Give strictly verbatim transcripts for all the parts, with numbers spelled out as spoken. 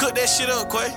Cook that shit up, Quay.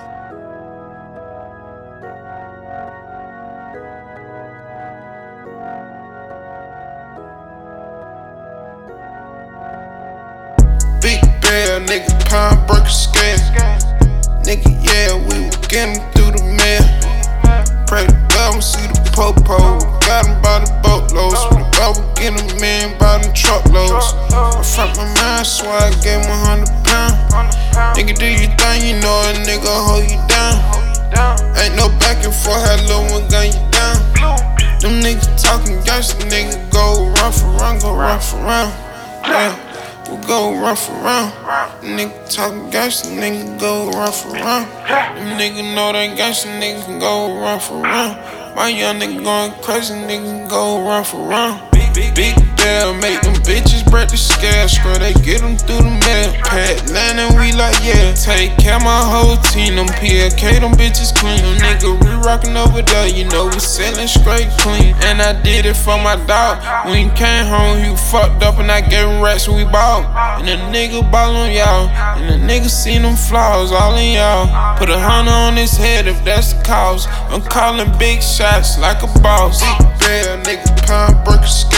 Big bad nigga, pound breaker scale. Nigga, yeah, we was getting through the mail. Pray to God, we see the po-po. Got him by the boatloads. When the God we get him in by the truckloads. I front my mind, so I gave him a hundred pound. Nigga, do you thing, you know a nigga hold you down. Ain't no back and forth, had little one gun you down. Them niggas talking gangsta, nigga go run for run, go run for run. Yeah. We go run for round. Nigga talking gangsta, nigga go run for round. Them nigga know that gangsta, nigga can go run for round. My young nigga going crazy, nigga go run for round. Big, big deal, make them bitches break the scale. Screw, they get them through the mail. Pat land and we like, yeah. Take care of my whole team, them P L K, them bitches clean. Them nigga, we rockin' over there, you know we sellin' straight clean. And I did it for my dog. When he came home, he fucked up and I gave him racks and we balled. And the nigga ball on y'all, and the nigga seen them flaws all in y'all. Put a hundred on his head if that's the cause. I'm calling big shots like a boss. Big bad nigga, pound breaker scale.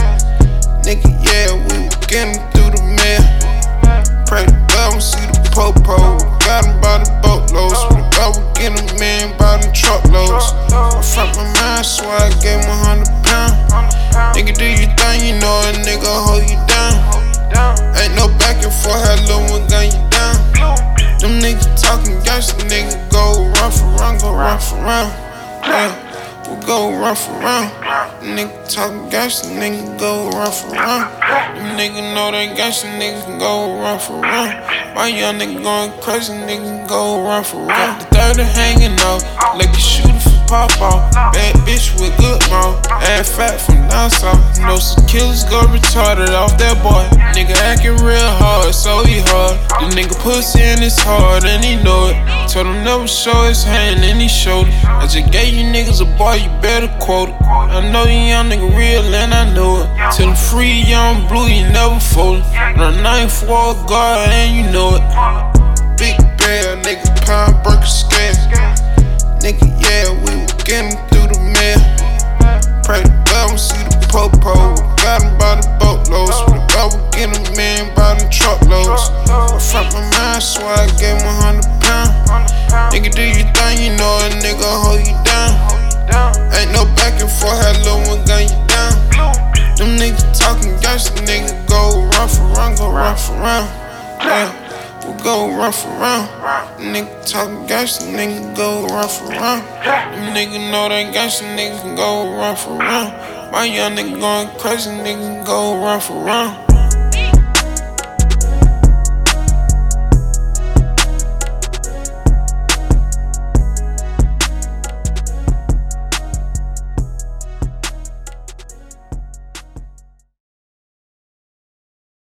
Nigga, yeah, we was getting through the mail. Pray to God, we see the po-po. Got him by the boatloads. When the God we get him in by the truckloads. I front my mind, so I gave him a hundred pound. Nigga, do you thing, you know a nigga hold you down. Ain't no back and forth, had little one gun you down. Them niggas talking gangsta, nigga go run for run, go run for round. Yeah, we go run for round. Nigga talking gangsta, nigga go run for round. Them nigga know that gangsta, nigga can go run for round. My young nigga going crazy, nigga go run for round. The thirty hanging out, like a shooter for pop off. Bad bitch with good mouth, ass fat from down south. Know some killers go retarded off that boy. Nigga acting real hard, so he hard. The nigga pussy in his hard and he know it. Told him never show his hand and he showed it. I just gave you niggas a boy, you better quote it. I know you young nigga real and I know it. Till I'm free, young blue, you never fold it. Run nine for a guard and you know it. Big bad nigga, pound breaker scale. Nigga, yeah, we was getting through the mail. Pray to God, we see the po-po. Got him by the boatloads. When the God we get him in by the truckloads. I front my mind, so I gave him a hundred pound. Nigga, do you thing, you know a nigga hold you down. Ain't no back and forth, had little one gun you down. Them niggas talking gangsta, nigga go run for run, go run for round. Yeah, we go run for round. Nigga talking gangsta, nigga go run for round. Them nigga know that gangsta, nigga can go run for round. My young nigga going crazy, nigga go run for round.